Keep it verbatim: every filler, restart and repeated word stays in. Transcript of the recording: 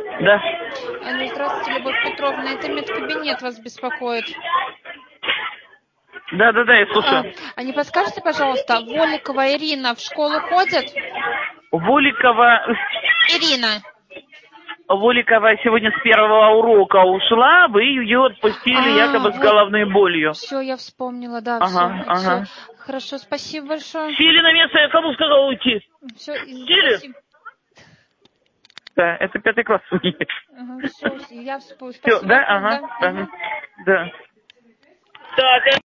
Да. Алло, здравствуйте, Любовь Петровна, это медкабинет вас беспокоит. Да, да, да, я слушаю. А, а не подскажете, пожалуйста, Воликова Ирина в школу ходит? Воликова... Ирина. Воликова сегодня с первого урока ушла, вы ее отпустили А, якобы с вот. головной болью. Все, я вспомнила, да, Ага, все, все. ага. Хорошо, спасибо большое. Сели на место, я кому сказал уйти? Все, Сели? спасибо. Да, это пятый класс у них. Ага, все, я вспомнила. Все, Спасибо, да, да. ага, ага, Угу. да. Так,